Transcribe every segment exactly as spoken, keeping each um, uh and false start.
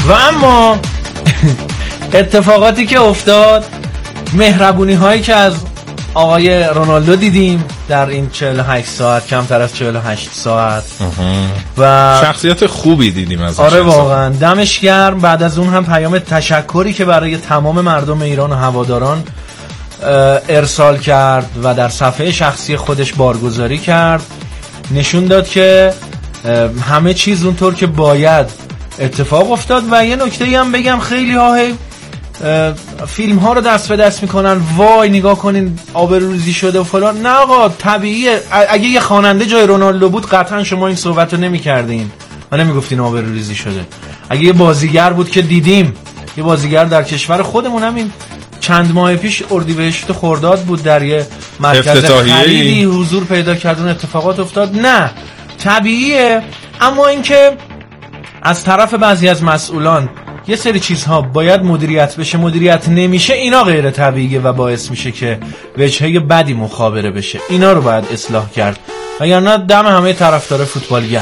و اما اتفاقاتی که افتاد، مهربونی هایی که از آقای رونالدو دیدیم در این چهل و هشت ساعت، کمتر از چهل و هشت ساعت و شخصیت خوبی دیدیم از آره واقعا دمش گرم. بعد از اون هم پیام تشکری که برای تمام مردم ایران و هواداران ارسال کرد و در صفحه شخصی خودش بارگذاری کرد، نشون داد که همه چیز اونطور که باید اتفاق افتاد. و یه نکته‌ای هم بگم، خیلی ها فیلم ها رو دست به دست میکنن، وای نگاه کنین آبروریزی شده و فلان. نه آقا، طبیعیه. اگه یه خواننده جای رونالدو بود قطعا شما این صحبت رو نمی کردین و نمی گفتین آبروریزی شده. اگه یه بازیگر بود که دیدیم، یه بازیگر در کشور خودمون همین چند ماه پیش اردیبهشت خرداد بود در یه مرکز خریدی حضور پیدا کرد، اون اتفاقات افتاد. نه طبیعیه. اما اینکه از طرف بعضی از مسئولان یه سری چیزها باید مدیریت بشه، مدیریت نمیشه، اینا غیر طبیعیه و باعث میشه که وجهه بدی مخابره بشه. اینا رو باید اصلاح کرد وگرنه دم همه طرفدار فوتبالگر.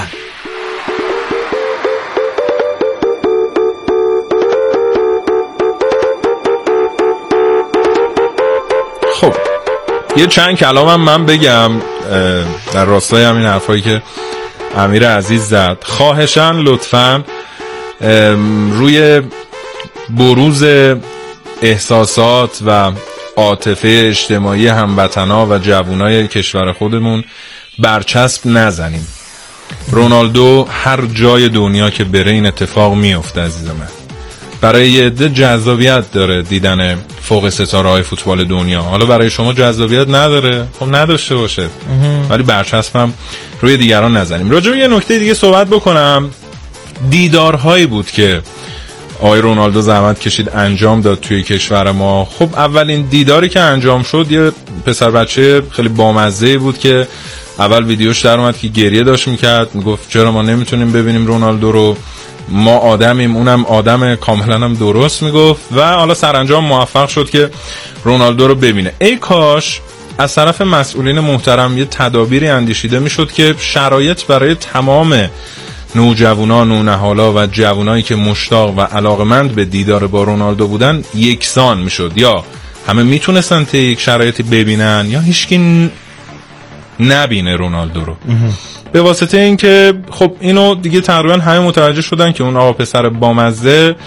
خب یه چند کلامم من بگم در راستای همین حرفایی که امیر عزیز زد. خواهشاً لطفاً روی بروز احساسات و عاطفه اجتماعی هموطنا و جوانای کشور خودمون برچسب نزنیم. رونالدو هر جای دنیا که بره این اتفاق میفته عزیز من. برای یه عده جذابیت داره دیدن فوق ستاره های فوتبال دنیا، حالا برای شما جذابیت نداره، خب نداشته باشه، ولی برچسبم روی دیگران نزنیم. راجع به یه نکته دیگه صحبت بکنم. دیدارهایی بود که آقای رونالدو زحمت کشید انجام داد توی کشور ما. خب اولین دیداری که انجام شد یه پسر بچه خیلی بامزه‌ای بود که اول ویدیوش در اومد که گریه داشت میکرد، میگفت چرا ما نمیتونیم ببینیم رونالدو رو، ما آدمیم، اونم آدم کاملا هم درست میگفت و حالا سرانجام موفق شد که رونالدو رو ببینه. ای کاش از طرف مسئولین محترم یه تدابیری اندیشیده میشد که شرایط برای تمام نوجوانان و نهالا و جوانایی که مشتاق و علاقمند به دیدار با رونالدو بودن یکسان میشد. یا همه میتونستن تا یک شرایطی ببینن یا هیچکی نبینه رونالدو رو. به واسطه این که خب اینو دیگه تقریبا همه متوجه شدن که اون آقا پسر بامزه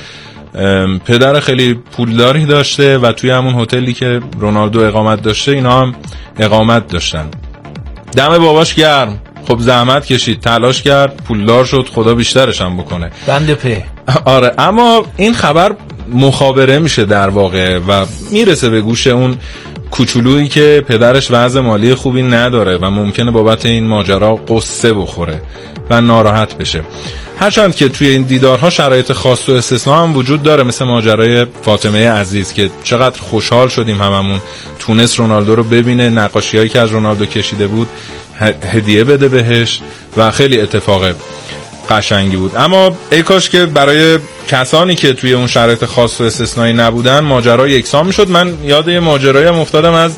پدر خیلی پولداری داشته و توی همون هتلی که رونالدو اقامت داشته اینا هم اقامت داشتن. دم باباش گرم، خب زحمت کشید، تلاش کرد، پولدار شد، خدا بیشترش هم بکنه. بنده په. آره، اما این خبر مخابره میشه در واقع و میرسه به گوش اون کوچولویی که پدرش وضع مالی خوبی نداره و ممکنه بابت این ماجرا قصه بخوره و ناراحت بشه. هرچند که توی این دیدارها شرایط خاص و استثنا هم وجود داره، مثل ماجرای فاطمه عزیز که چقدر خوشحال شدیم هممون تونست رونالدو رو ببینه، نقاشی‌هایی که از رونالدو کشیده بود هدیه بده بهش و خیلی اتفاق قشنگی بود. اما ای کاش که برای کسانی که توی اون شرایط خاص و استثنایی نبودن ماجرا یکسان میشد. من یاد یه ماجرایی هم افتادم از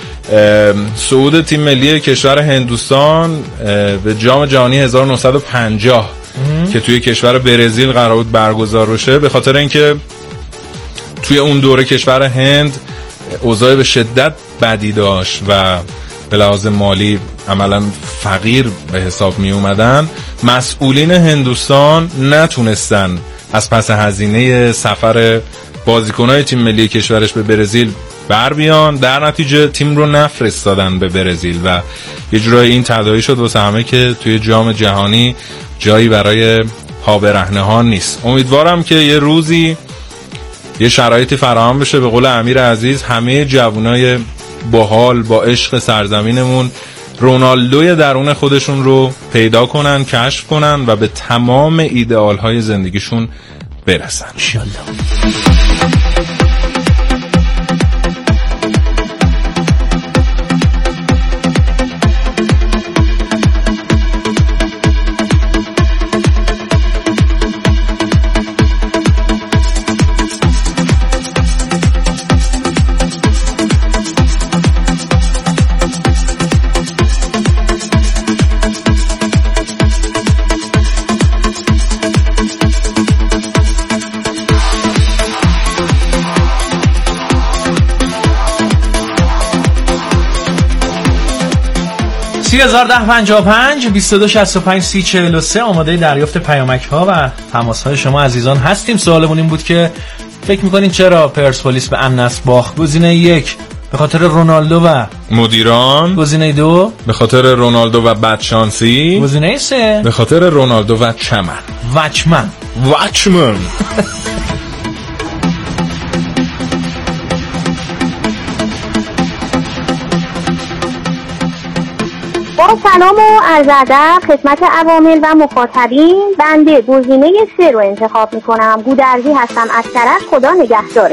صعود تیم ملی کشور هندوستان به جام جهانی هزار و نهصد و پنجاه که توی کشور برزیل قرار بود برگزار بشه، به خاطر اینکه توی اون دوره کشور هند اوضاع به شدت بدی داشت و به لحاظ مالی عملا فقیر به حساب می اومدن. مسئولین هندوستان نتونستن از پس هزینه سفر بازیکنای تیم ملی کشورش به برزیل بر بیان، در نتیجه تیم رو نفرستادن به برزیل و یه جورایی این تداعی شد واسه همه که توی جام جهانی جایی برای ها برهنه ها نیست. امیدوارم که یه روزی یه شرایطی فراهم بشه، به قول امیر عزیز همه جوانای باحال با عشق سرزمینمون رونالدوی درون خودشون رو پیدا کنن، کشف کنن و به تمام ایدئال های زندگیشون برسن انشالله. سی هزار ده پنجاه و پنج بیست و دو شصت و پنج سی چهل و سه آماده دریافت پیامک ها و تماس های شما عزیزان هستیم. سوالمون این بود که فکر میکنین چرا پرسپولیس به النصر باخت؟ گزینه یک به خاطر رونالدو و مدیران، گزینه دو به خاطر رونالدو و بدشانسی، گزینه سه به خاطر رونالدو و چمن وچمن وچمن. با سلام و عرض ادب خدمت عوامل و مخاطبین، بنده گزینه سه رو انتخاب میکنم. گودرزی هستم از کرج. خدا نگهداره.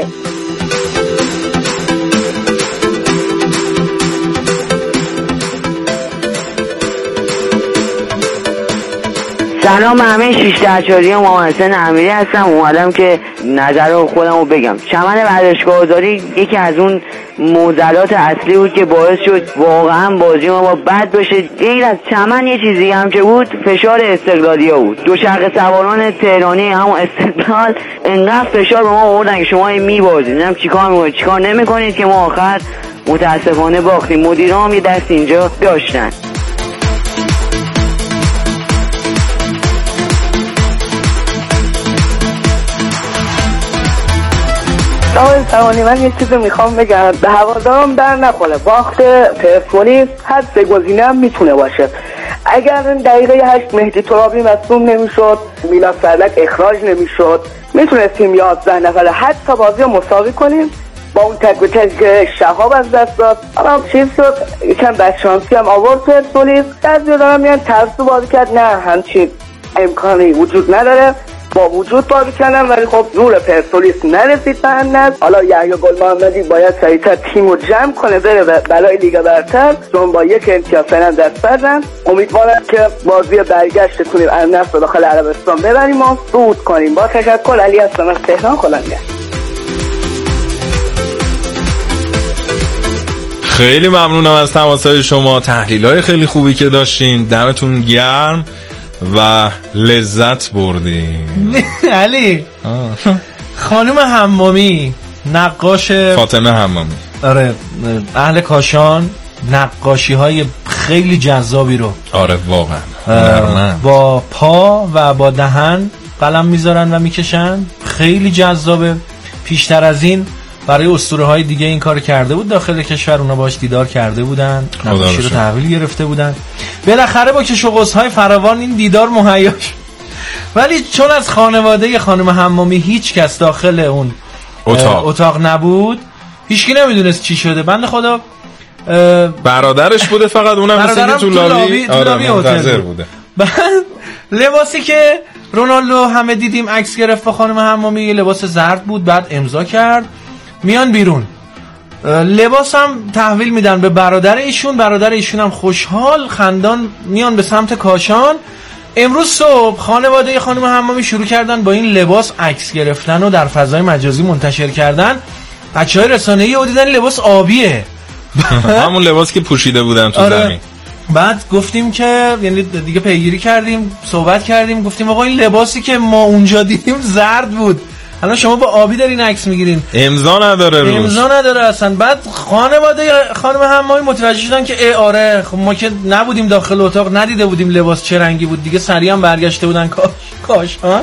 سلام همه شیش درچاری و محمد حسین امیری هستم. اومدم که نظر رو خودم رو بگم. چمن ورزشگاه‌داری یکی از اون معضلات اصلی بود که باعث شد واقعا بازی ما با بد بشه. غیر از چمن یه چیزی هم که بود فشار استقلالیا بود. دوچرخه سواران تهرانی همون استقلال انقدر فشار به ما آوردن که شما می‌بازید نمیدونم چیکار می‌کنید چیکار نمی‌کنید که ما آخر متاسفانه باختیم. مدیرام یه دست اینجا داشتن. آقای سوانی من یه چیزی میخوام بگم به هوادارم در نخوره. باخت پرسپولیس هر سه گزینه هم میتونه باشه. اگر دقیقه هشت مهدی ترابی مصدوم نمیشد، میلاد سرلک اخراج نمیشد، میتونستیم یازده نفره حتی بازی رو مساوی کنیم. با اون تک به تک که شهاب از دست داد اما چیز شد یکم بدشانسی هم آورد پرسپولیس. بعضی دارم میگن ترسو بازی کرد. نه، همچین امکانی وجود نداره. با وجود بازی کردن ولی خب نور پرسپولیس نرسید به النصر. حالا یحیی گل محمدی باید سریعتر تیم رو جمع کنه بره برای لیگ برتر، چون با یک امتیاز فعلا دست بردن. امیدوارم که بازی برگشت کنیم النصر رو داخل عربستان ببریم و صعود کنیم. با تشکر. علی هستم از تهران. خدا نگهدار. خیلی ممنونم از تماسهای شما، تحلیل‌های خیلی خوبی که داشتین. دمتون گرم و لذت بردیم. علی خانم حمامی نقاش فاطمه حمامی، آره اهل کاشان، نقاشی های خیلی جذابی رو آره واقعا با پا و با دهن قلم میذارن و میکشن. خیلی جذابه. پیشتر از این برای اسطوره های دیگه این کار کرده بود داخل کشور، اونا باش دیدار کرده بودن، نقاشی رو تحویل گرفته بودن. بالاخره با کش و قوس‌های فراوان این دیدار مهیا شد. ولی چون از خانواده خانم حمامی هیچ کس داخل اون اتاق, اتاق نبود، هیچکی نمیدونست چی شده. بنده خدا برادرش بوده فقط، اونم مثل تو لابی منتظر بوده. بعد لباسی که رونالدو همه دیدیم عکس گرفت با خانم حمامی لباس زرد بود، بعد امضا کرد میان بیرون. لباس هم تحویل میدن به برادر ایشون، برادر ایشون هم خوشحال خندان میان به سمت کاشان. امروز صبح خانواده خانم حمامی شروع کردن با این لباس عکس گرفتن و در فضای مجازی منتشر کردن. بچهای رسانه‌ای رو دیدن لباس آبیه همون لباس که پوشیده بودن تو آره. زمین. بعد گفتیم که یعنی دیگه پیگیری کردیم، صحبت کردیم، گفتیم آقا این لباسی که ما اونجا دیدیم زرد بود، الان شما با آبی دارین عکس میگیرین، امضا نداره روش، امضا نداره اصلا. بعد خانواده خانم حمامی متوجه شدن که ای آره خب ما که نبودیم داخل اتاق، ندیده بودیم لباس چه رنگی بود، دیگه سریع هم برگشته بودن کاش کاشان.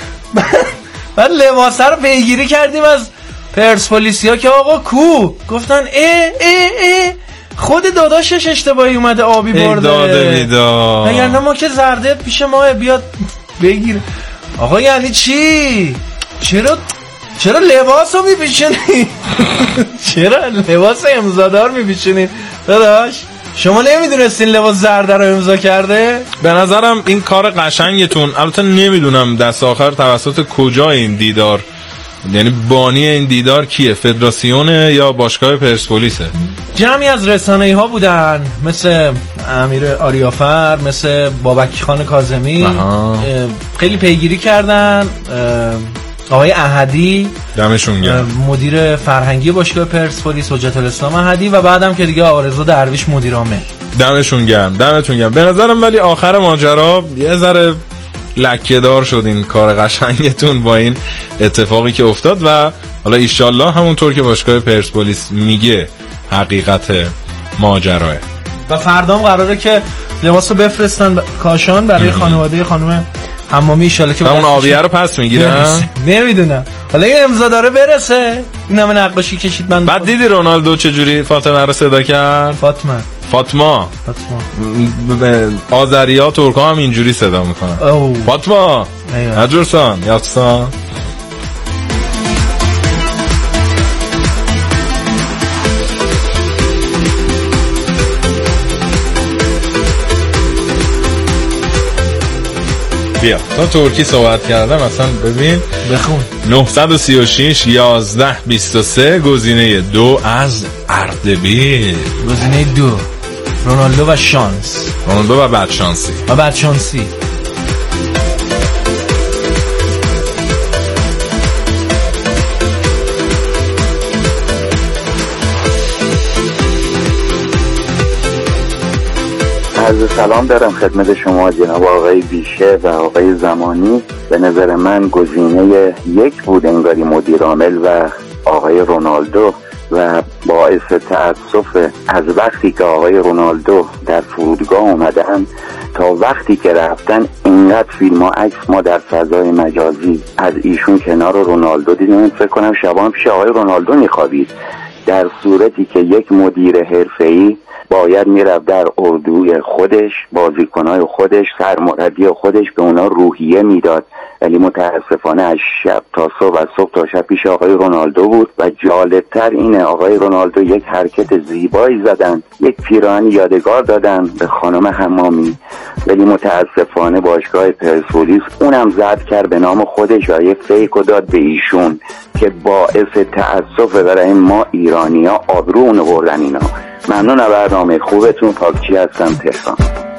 بعد لباس رو پیگیری کردیم از پرسپولیسیا که آقا کو، گفتن ای ای ای خود داداشش اشتباهی اومده آبی برده داده میداد، یعنی ما که زرده پیش ما بیاد بگیر. آقا یعنی چی؟ چرا چرا لباس رو میپیچونی؟ چرا لباس امضادار میپیچونی؟ داداش شما نمیدونستین لباس زرده رو امضا کرده؟ به نظرم این کار قشنگتون، البته نمیدونم دست آخر توسط کجا این دیدار، یعنی بانی این دیدار کیه؟ فدراسیونه یا باشگاه پرسپولیسه؟ جمعی از رسانه‌ای ها بودن، مثل امیر آریافر، مثل بابک خان کاظمی، خیلی پیگیری کردن. آقای احدی دمشون گرم، مدیر فرهنگی باشگاه پرسپولیس، حجت الاسلام احدی، و بعدم که دیگه آرزو درویش مدیر عامل. دمشون گرم دمتون گرم. به نظرم ولی آخر ماجرا یه ذره لکه دار شد این کار قشنگتون با این اتفاقی که افتاد و حالا ایشالله همونطور که باشگاه پرسپولیس میگه حقیقت ماجراه. و فردام قراره که لباسو بفرستن ب... کاشان برای خانواده خانم حمامی ان شاءالله که اون آبیه رو پس میگیرن. نمیدونم حالا این امضا داره برسه. این همه نقاشی کشید. من بعد دیدی رونالدو چجوری فاطمه رو صدا کرد؟ فاطمه فاطمه فاطمه آذریا ترکا هم اینجوری صدا میکنن. فاطمه هجرسان یافسان. بیا تا ترکی صحبت کردم اصلا ببین بخون. نه سه شش یازده بیست و سه گزینه دو از اردبیل. گزینه دو رونالدو و شانس. رونالدو و بدشانسی و بدشانسی. عرض سلام دارم خدمت شما جناب آقای بیشه و آقای زمانی. به نظر من گزینه یک بود انگاری مدیر عامل و آقای رونالدو و باعث تأسف از وقتی که آقای رونالدو در فرودگاه اومدن تا وقتی که رفتن اینقدر فیلم و عکس ما در فضای مجازی از ایشون کنار رونالدو دیدیم. فکر کنم شبان پیش آقای رونالدو میخوابید، در صورتی که یک مدیر حرفه‌ای باید میرفت در اردوی خودش، بازیکنای خودش، سرمربی خودش به اونا روحیه میداد، ولی متاسفانه از شب تا صبح و صبح تا شب پیش آقای رونالدو بود. و جالبتر اینه آقای رونالدو یک حرکت زیبایی زدن، یک پیراهن یادگار دادن به خانم حمامی، ولی متاسفانه باشگاه پرسپولیس اونم زد کرد به نام خودش و یه فیکو داد به ایشون که باعث تأسف برای ما ایرانی‌ها آبرومون بردن اینا. ممنون از برنامه خوبتون. پاکچی هستم تهران.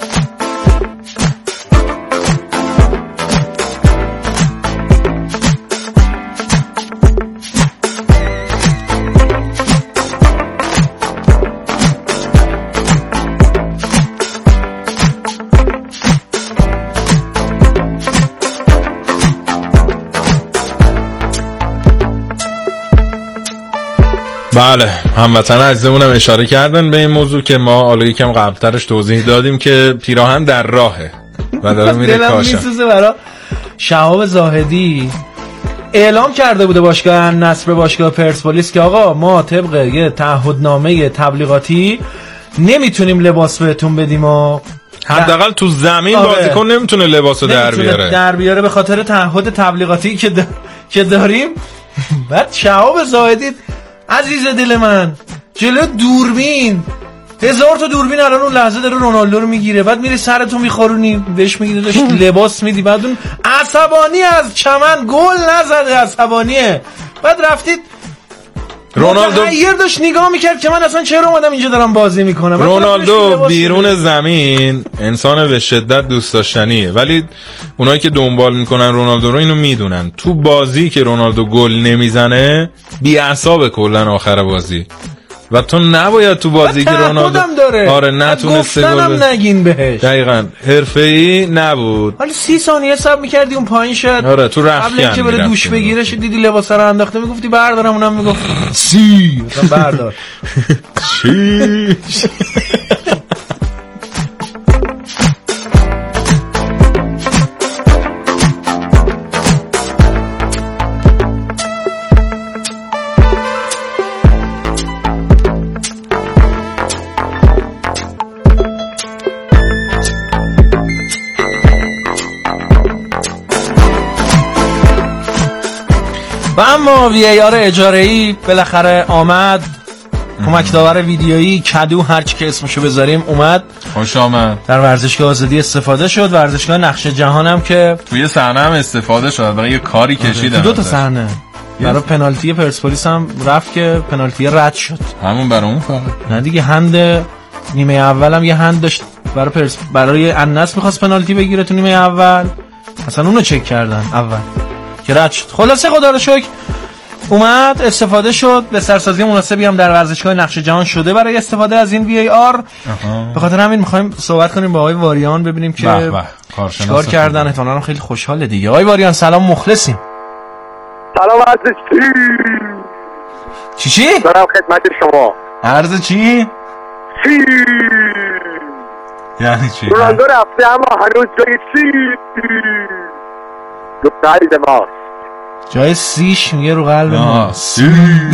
بله هموطن عزیزمونم اشاره کردن به این موضوع که ما حالا یکم قبلترش توضیح دادیم که پیراهن در راهه و داره میره کاشان. دلم میسوزه برای شهاب زاهدی. اعلام کرده بوده باشگاه نصر باشگاه پرسپولیس که آقا ما طبق یه تعهدنامه تبلیغاتی نمیتونیم لباس بهتون بدیم و حداقل تو زمین بازیکن نمیتونه لباسو در بیاره در بیاره به خاطر تعهد تبلیغاتی که دا... که داریم. بعد شهاب زاهدی عزیز دل من جلو دوربین هزار تا دوربین الان اون لحظه داره رونالدو رو میگیره، بعد میری سرتو میخارونی بهش میگی داشت لباس میدی، بعد اون عصبانی از چمن گل نزده عصبانیه، بعد رفتید رونالدو متحیر داشت نگاه میکرد که من اصلا چرا اومدم اینجا دارم بازی میکنم. رونالدو بیرون زمین انسان به شدت دوست داشتنیه، ولی اونایی که دنبال میکنن رونالدو رو اینو میدونن تو بازی که رونالدو گل نمیزنه بی‌عصابه کلا آخر بازی و تو نباید تو بازی که رونالدو آره نتونسته گل نگین بهش. دقیقاً حرفه‌ای نبود. حالا سی ثانیه صبر می‌کردی اون پایین شد آره تو رخکن قبل اینکه بره دوش بگیره شد دیدی لباس رو انداخته میگفتی بردارم، اونم میگفت سی مثلا بردار چی و اما وی ای آر اجاره‌ای بالاخره آمد، کمک داور ویدیویی کدو هر چی که اسمشو بذاریم اومد، خوش آمد. در ورزشگاه آزادی استفاده شد. ورزشگاه نقش جهان هم که توی صحنه هم استفاده شد، برای یه کاری کشیدن دو تا صحنه برای پنالتی پرسپولیس هم رفت که پنالتی رد شد. همون برای اون فقط نه دیگه، هند نیمه اول هم یه هند داشت برای پرس برای النصر می‌خواست پنالتی بگیره تو نیمه اول، اصلا اونو چک کردن اول که رد شد. خلاصه خدا رو شکر اومد استفاده شد، به سرسازی مناسبی هم در ورزشگاه نقش جهان شده برای استفاده از این وی ای آر. به خاطر همین می‌خوایم صحبت کنیم با آقای واریان ببینیم که چیکار کردن. احتمالاً هم خیلی خوشحاله دیگه. آقای واریان سلام، مخلصیم. سلام عرض چی چی؟ دارم خدمت شما. عرض چی؟ چی یعنی چی؟ رونالدو رفته اما هنوز جای سی رو قلب ماست. جای سیش میگه رو قلب ما. سی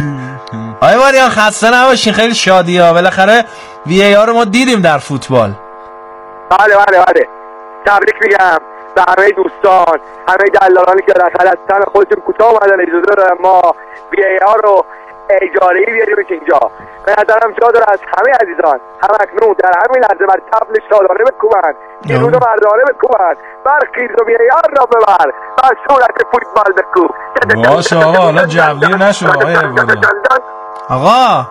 آقای واریان خسته نباشین، خیلی شادی ها. بالاخره وی ای آر رو ما دیدیم در فوتبال. بله بله بله تبریک میگم به همه دوستان، همه دلالانی که در از تن خودتون کوتاه اومدن اجازه دارم ما وی ای آر رو اجاره‌ای بیاریم اینجا. به نظرم جا داره از همه عزیزان هم اکنون در همین لحظه بر طبل شادانه بکوبن، جنون مردانه بکوبن، برخیز و وی ای آر را ببر و صورت فوتبال بکوب. باشه آقا حالا جوگیر نشو آقای واریان. آقا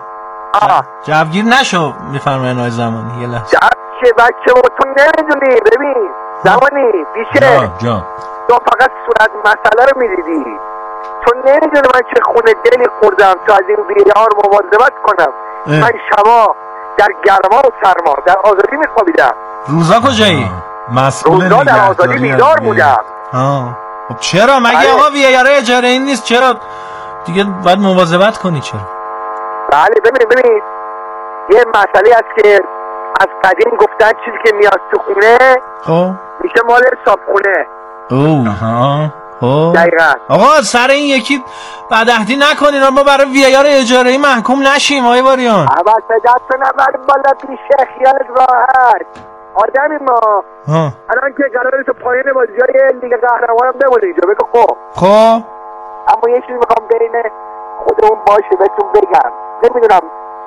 جوگیر نشو میفرمایین آقای زمانی. یه لحظه چه بچه و تو نمیدونی. ببین زمانی بیشه جان تو فقط صورت مسئله رو میدیدی، تو نمیدونی من چه خونه دلی خوردم تا از این وی آر مواظبت کنم. اه. من شبا در گرما و سرما در آزادی میخوابیدم. روزا کجایی؟ مسئول روزا در آزادی بیدار بودم. آه. خب چرا مگه آقا وی ای آر اجاره این نیست؟ چرا دیگه باید مواظبت کنی؟ چرا؟ بله ببین ببین یه مسئله است که از قدیم گفتن چیزی که میاد تو خونه خب میشه مال صابخونه. اوه خب دقیقاً. آقا سر این یکی بدعهدی نکنین ما برای وی ای آر اجاره‌ای محکوم نشیم آقای واریان. اول صداتو نبر بالا پیشه خیالت راحت. آدمی ما ها الان که قراره تو پایین بازیای لیگ قهرمانان بمونه اینجا بگو خب خب اما یه چیزی میخوام بین خودمون باشه بهتون بگم. نمیدونم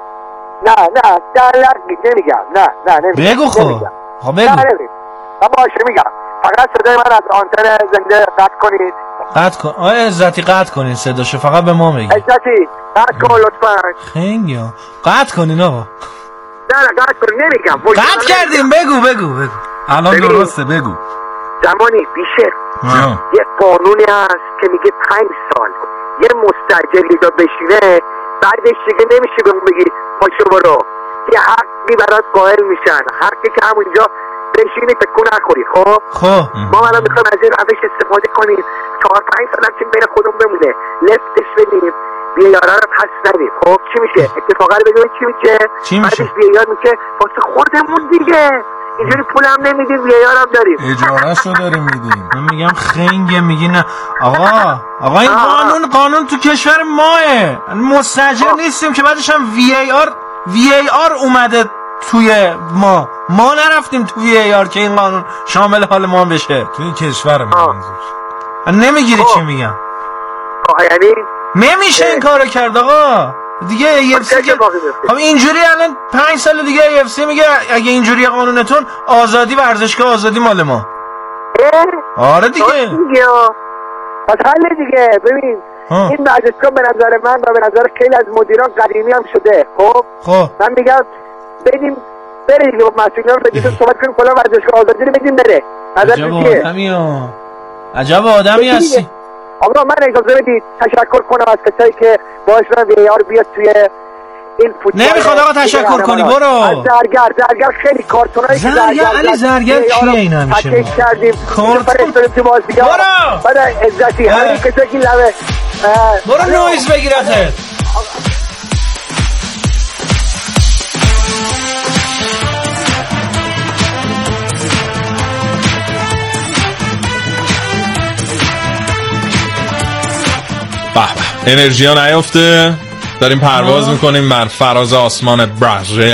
نه نه در لحظه نمیگم نه نه نمیگم. بگو خب خب بگو. نه نمیگم باشه میگم. فقط صدای من از آنتن زنده قطع کنید. قطع کن آقای عزتی قطع کنین صداشو فقط به ما بگید. عزتی قطع کن لطفا. خیلی قطع کنین آقا. نه نه قطع کنین نمیگم. قطع کردیم بگو بگو بگو الان درسته بگو. زمانی بیشه یه قانونی هست که میگه پنج سال یه مستاجری دا بشینه بعدش دیگه نمیشه به اون بگی پاشو برو. یه حقی برات قائل میشن، حقی که همونجا بشینی تکون نخوری. خب خب ما الان میخوایم از این روش استفاده کنیم چهار پنج سال هم که بین خودمون بمونه لفتش بدیم وی ای آر رو پس ندیم. خب چی میشه؟ اتفاقا رو بگیم چی میشه؟ چی میشه؟ بعدش وی ای آر میشه واسه خودمون دیگه. اینجوری پول هم نمیدیم وی ای آر هم داریم. اجارهشو داریم میدیم. من میگم خنگه میگی نه آقا آقا این قانون قانون تو کشور ماه مستاجر نیستیم که بعدش هم وی ای آر وی ای آر اومده توی ما ما نرفتیم تو وی ای آر که این قانون شامل حال ما بشه. تو این کشور منظور نمیگیری چی میگم؟ آقا یعنی نمیشه این کارو کرد آقا دیگه. ای اف سی که خب اینجوری الان پنج سال دیگه ای اف سی میگه اگه اینجوری قانونتون آزادی ورزشگاه آزادی مال ما. آره دیگه پس حل دیگه. ببین ها. این ورزشگاه به نظر من و به نظر خیلی از مدیران قدیمی هم شده. خب خب من میگم بدیم بره دیگه با مسئولین بدیم صحبت کنیم کلا ورزشگاه آزادی رو بدیم بره. عجب آدمی ها عجب آدمی هستی. آقا من اجازه بدید تشکر کنم از کسایی که باعث شدن وی ای آر بیاد توی این فوتبال. نمیخواد آقا تشکر کنی برو. زرگر زرگر خیلی کارتونایی که زرگر علی زرگر کیه اینا میشه پکیج کردیم کارتون تو بازی‌ها. برو بعد عزتی همین کسایی که لبه برو نویز بگیرته. به به انرژی ها نیافته داریم پرواز آه. میکنیم بر فراز آسمان برازیل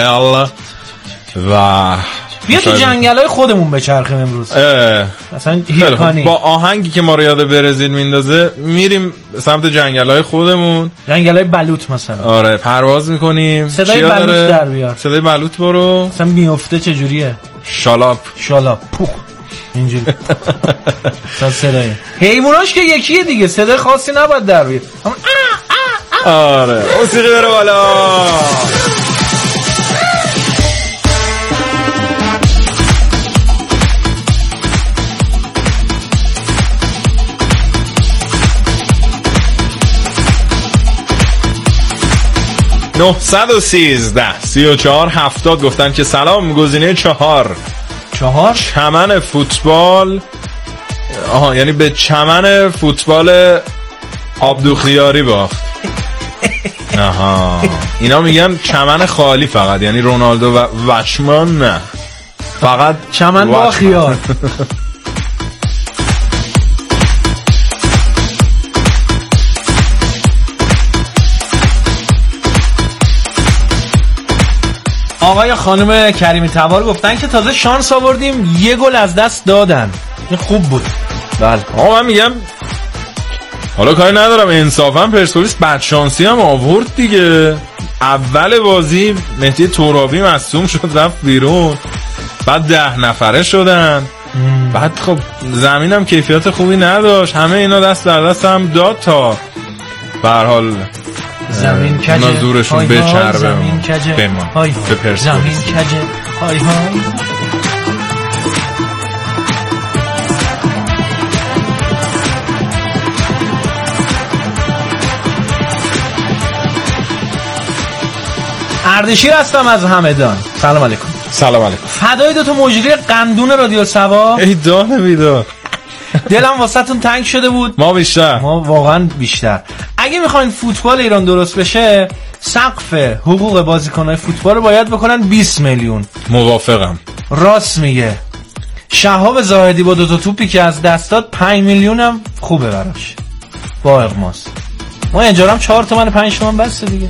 و بیا تو جنگل های خودمون بچرخیم امروز مثلا هیرکانی با آهنگی که ما رو یاد برزیل میندازه میریم سمت جنگل های خودمون جنگل های بلوط مثلا. آره پرواز میکنیم صدای بلوط در بیار. صدای بلوط برو مثلا میفته چجوریه شالاپ شالاپ پوخ اینجوری تا صدای حیواناش که یکیه دیگه صدای خاصی نباید در بیاد. آره موسیقی بره بالا. نهصد و سیزده سی و چهار هفتاد گفتن که سلام گزینه چهار چهار چمن فوتبال. آها یعنی به چمن فوتبال آبدوخیاری باخت. آها اینا میگن چمن خالی فقط یعنی رونالدو و وچمان نه فقط چمن با خیار. آقای خانم کریمی تبار گفتن که تازه شانس آوردیم یه گل از دست دادن. این خوب بود. بله. آقا من میگم حالا کاری ندارم، انصافا پرسپولیس بدشانسی هم آورد دیگه. اول بازی مهدی ترابی مصدوم شد رفت بیرون، بعد ده نفره شدن، مم. بعد خب زمینم کیفیت خوبی نداشت، همه اینا دست در دست هم داد تا به هر حال زمین کجه اونا زورشون بچربه زمین کجه بمان های به پرسپولیس. زمین کجه های های. اردشیر هستم از همدان. سلام علیکم. سلام علیکم. فدای دو تا مجری قندون رادیو سوا. ای دانه بیدار. دلم واسهتون تنگ شده بود. ما بیشتر. ما واقعا بیشتر. اگه میخواین فوتبال ایران درست بشه، سقف حقوق بازیکن‌های فوتبال رو باید بکنن بیست میلیون. موافقم. راست میگه. شهاب زاهدی با دو تا توپی که از دست داد پنج میلیون هم خوبه براش. با اغماس. ما اجارم چهار تومن پنج تومن بسته دیگه.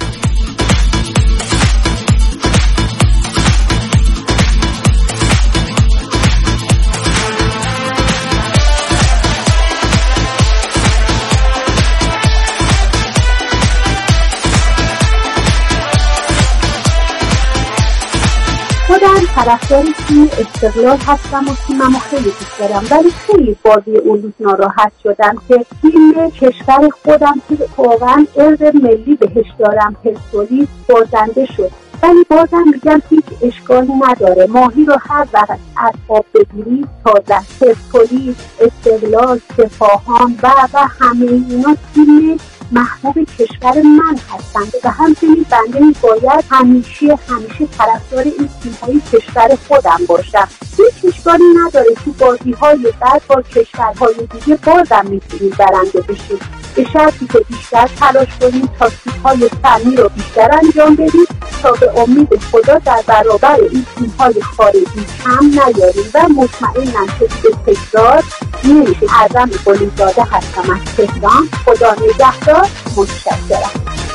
خودم طرفدار تیم استقلال هستم و تیممو خیلی دوست دارم، ولی خیلی بازی اون روز ناراحت شدم که تیم کشور خودم که واقعا ارد ملی بهش دارم پرسپولیس بازنده شد. ولی بازم میگم هیچ اشکالی نداره، ماهی رو هر وقت از آب بگیری تازه. پرسپولیس، استقلال، سپاهان و و همه اینا تیم محبوب کشور من هستند و همچنین بنده باید همیشه همیشه طرفدار این تیم‌های کشور خودم باشم. هیچ اشکالی نداره تو بازی‌های بعد با کشورهای دیگه بازم میتونید برنده بشید، به شرطی که بیشتر تلاش کنید، تاکتیک‌های فنی رو بیشتر انجام بدید تا به امید خدا در برابر این تیم‌های خارجی کم نیارید و مطمئنم که به تکرار نمیشه. اعظم قلیزاده هستم از تهران. خدا نگهدار. متشکرم.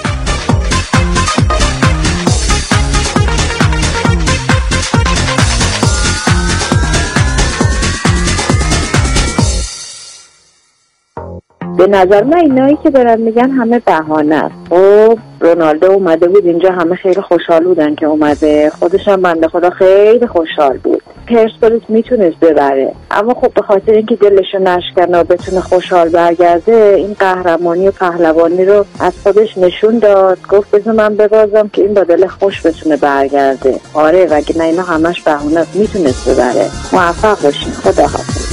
به نظر من اینایی که دارن میگن همه بهانه است. خب رونالدو اومده بود اینجا، همه خیلی خوشحال بودن که اومده، خودش هم بنده خدا خیلی خوشحال بود. پرسپولیس میتونست ببره، اما خب به خاطر اینکه دلشو نشکنه و بتونه خوشحال برگرده، این قهرمانی و پهلوانی رو از خودش نشون داد. گفت بذار من ببازم که این با دل خوش بتونه برگرده. آره وگرنه اینا همش بهونه است، میتونست ببره. موفق باشین. خداحافظ.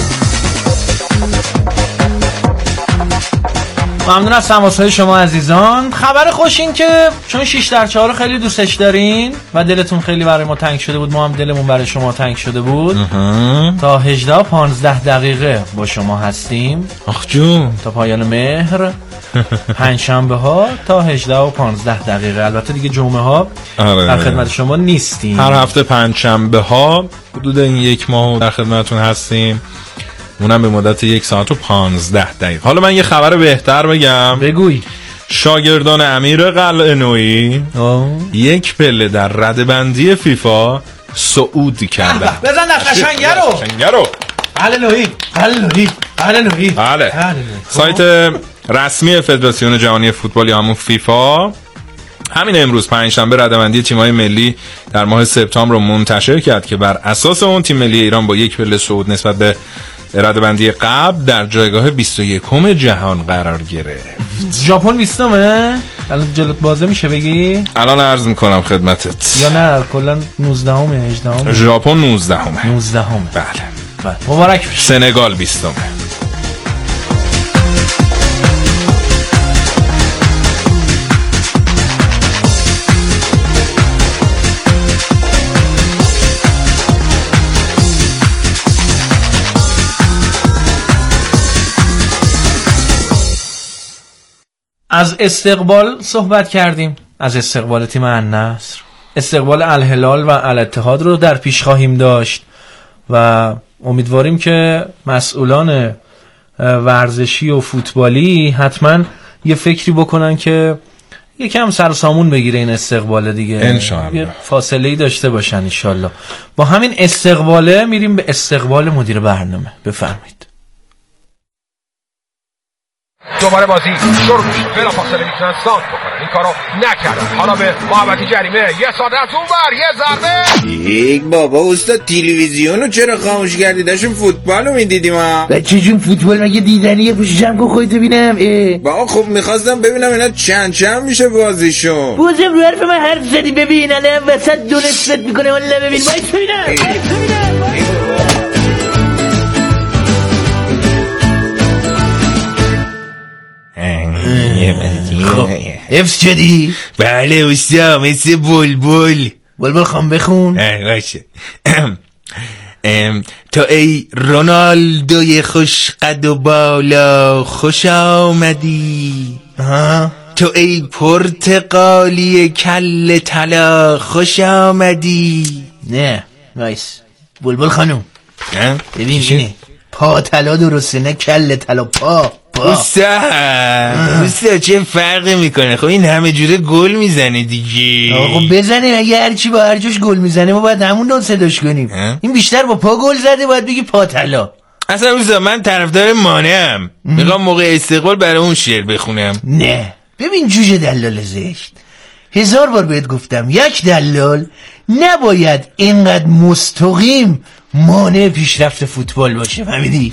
ممنون از تماس‌های شما عزیزان. خبر خوش این که چون شش در چهار خیلی دوستش دارین و دلتون خیلی برای ما تنگ شده بود، ما هم دلمون برای شما تنگ شده بود. تا هجده و پانزده دقیقه با شما هستیم. آخ جون. تا پایان مهر. پنج شنبه ها تا هجده و پانزده دقیقه. البته دیگه جمعه ها آره. در خدمت شما نیستیم. هر هفته پنج شنبه ها حدود این یک ماه در خدمتتون هستیم، اونم به مدت یک ساعت و پانزده دقیقه. حالا من یه خبر بهتر بگم. بگوی. شاگردان امیر قلعه‌نویی یک پله در ردبندی فیفا صعود کردن. بزن در قشنگه رو. قشنگه رو. قلعه‌نویی، قلعه‌نویی، قلعه‌نویی. بله. سایت رسمی فدراسیون جهانی فوتبال یا همون فیفا همین امروز پنجشنبه ردبندی تیم‌های ملی در ماه سپتامبر رو منتشر کرد که بر اساس اون تیم ملی ایران با یک پله صعود نسبت به ردبندی قبل در جایگاه بیست و یکم جهان قرار گرفت. ژاپن بیستمه؟ الان جلوت بازه میشه بگی؟ الان عرض میکنم خدمتت. یا نه کلا نوزدهم هجدهم؟ ژاپن نوزدهم. نوزدهم. بله. بله. مبارک بشه. سنگال بیستمه. از استقبال صحبت کردیم، از استقبال تیم النصر. استقبال الهلال و الاتحاد رو در پیش خواهیم داشت و امیدواریم که مسئولان ورزشی و فوتبالی حتما یه فکری بکنن که یکم سر و سامون بگیره این استقبال دیگه، انشاءالله یه فاصله‌ای داشته باشن انشالله. با همین استقباله میریم به استقبال مدیر برنامه. بفرمایید. دوباره بازی شروع میشه، بلا فاصله میتونن سانت بکنن، این کارو نکردن. حالا به محوطه جریمه یه ساده از اون ور یه ضربه. یک بابا استاد تلویزیونو چرا خاموش کردی؟ داشتیم فوتبالو میدیدیم ها. بچه جون فوتبال مگه دیدنیه؟ پوششم کن خودتو ببینم. بابا خب میخواستم ببینم اینا چند چند میشه بازیشون. بازم رو حرف من حرف زدی. ببین الان وسط دو نصفت میکنه والا. ببین وایس ببینم. خب حفظ شدی؟ بله استاد، مثل بلبل. بلبل خواهم بخون. باشه. تا ای رونالدوی خوش قد و بالا خوش آمدی. ها تو ای پرتقالی کل طلا خوش آمدی. نه نایس بلبل خانم. ببین اینه پا طلا درسته، نه کل طلا. پا استاد استاد چه فرقی میکنه؟ خب این همه جوره گل میزنه دیگه. آقا خب بزنه، اگه هرچی با هر جوش گل میزنه ما باید همون دون صداش کنیم. این بیشتر با پا گل زده، باید بگی پا طلا. اصلا استاد من طرفدار مانم، میخوام موقع استقبال برای اون شعر بخونم. نه ببین جوجه دلال زشت، هزار بار بهت گفتم یک دلال نباید اینقدر مستقیم مانع پیشرفت فوتبال باشه، فهمیدی؟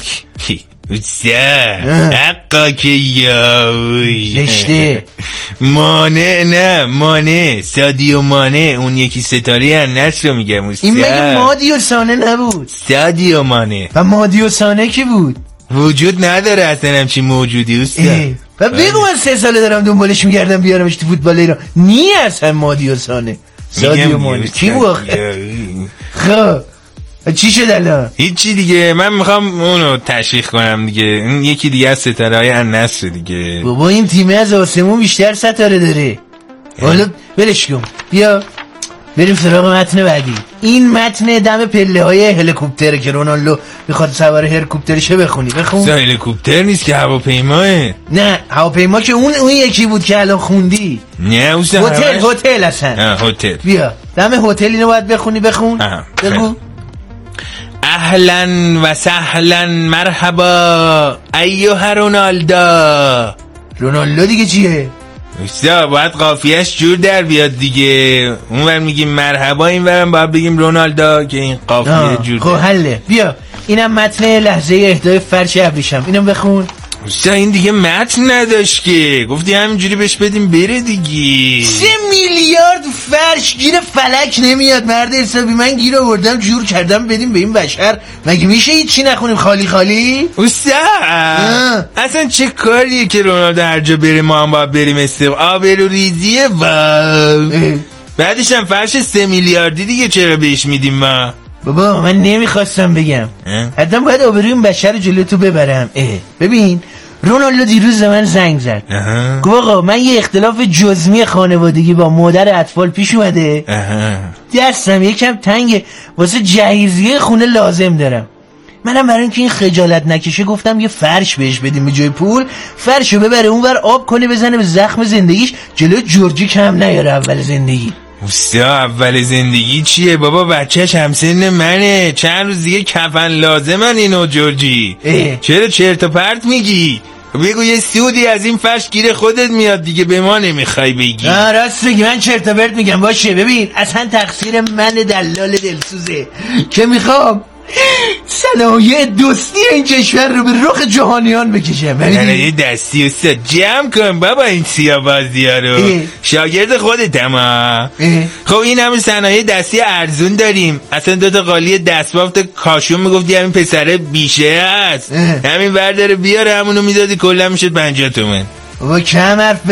استاد حقا که یاوی نشته مانع نه مانع سادیو مانع اون یکی ستاره النصر رو میگم استاد. این مگه مادیو سانه نبود؟ سادیو مانع. و مادیو سانه کی بود؟ وجود نداره اصلا همچی موجودی استاد. و بگو من سه ساله دارم دنبالش میگردم بیارمش تو فوتبال ایران. نی اصلا مادیو سانه سادیو مانع کی بود؟ خب چی شد الان؟ هیچی دیگه، من میخوام اونو تشویق کنم دیگه. این یکی دیگه از ستاره های النصر دیگه. بابا این تیمه از آسمون بیشتر ستاره داره. حالا برش کن، بیا بریم سراغ متن بعدی. این متن دم پله های هلیکوپتره که رونالدو میخواد سوار هلیکوپترشه. بخونی بخون. هلیکوپتر نیست که هواپیماه. نه هواپیما که اون اون یکی بود که الان خوندی. نه اوسا هتل هتل اصلا. هتل. بیا دم هتل اینو باید بخونی. بخون بگو. اهلا و سهلا مرحبا ایها رونالدو. رونالدو دیگه چیه؟ استاد باید قافیهش جور در بیاد دیگه. اونور میگیم مرحبا، اینورم باید بگیم رونالدو که این قافیه جور در. خب حله. بیا اینم متن لحظه اهدای فرش ابریشم. اینم بخون. استاد این دیگه متن نداشت که، گفتی همینجوری بهش بدیم بره دیگه. سه میلیارد فرش گیر فلک نمیاد مرد حسابی. من گیر آوردم جور کردم بدیم به این بشر. مگه میشه هیچی نخونیم خالی خالی؟ استاد اصلا چه کاریه که رونالدو هر جا بره ما هم باید بریم استقبال؟ آبرو ریزیه. واو بعدش هم فرش سه میلیاردی دیگه چرا بهش میدیم ما؟ بابا من نمیخواستم بگم، حتما باید آبروی این بشر جلو تو ببرم. اه. ببین رونالدو دیروز به من زنگ زد، گفت آقا من یه اختلاف جزمی خانوادگی با مادر اطفال پیش اومده، دستم یکم تنگه واسه جهیزیه خونه لازم دارم. منم برای اینکه این خجالت نکشه گفتم یه فرش بهش بدیم به جای پول. فرشو ببره اونور آب کنه بزنه به زخم زندگیش، جلو جورجی کم نیاره اول زندگی. استاد اول زندگی چیه بابا؟ بچهش همسن منه، چند روز دیگه کفن لازمن اینو جورجی. اه. چرا چرت و پرت میگی؟ بگو یه سودی از این فرش گیر خودت میاد دیگه، به ما نمیخوای بگی. نه راست میگی، من چرت و پرت میگم. باشه ببین اصلا تقصیر من دلال دلسوزه که میخوام صنایع دوستی این کشور رو به رخ جهانیان بکشم. صنایع دستی استاد جمع کن بابا این سیاه‌بازی ها رو. شاگرد خودت اما. خب این همه صنایع دستی ارزون داریم. اصلا دوتا قالی دستبافت کاشون میگفتی همین پسره بیشه هست، همین برداره بیاره همونو میدادی کلا میشد پنجاه تومن. بابا کم حرف